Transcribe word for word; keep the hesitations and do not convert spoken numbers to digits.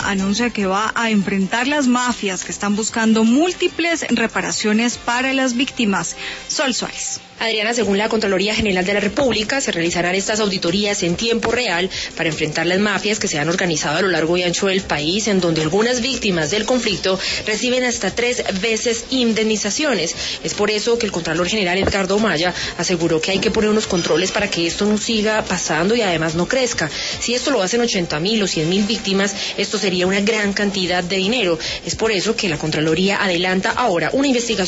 anuncia que va a enfrentar las mafias que están buscando múltiples reparaciones para las víctimas. Sol Suárez. Adriana, según la Contraloría General de la República, se realizarán estas auditorías en tiempo real para enfrentar las mafias que se han organizado a lo largo y ancho del país, en donde algunas víctimas del conflicto reciben hasta tres veces indemnizaciones. Es por eso que el Contralor General Edgardo Maya aseguró que hay que poner unos controles para que esto no siga pasando y además no crezca. Si esto lo hacen ochenta mil o cien mil víctimas, esto sería una gran cantidad de dinero. Es por eso que la Contraloría adelanta ahora una investigación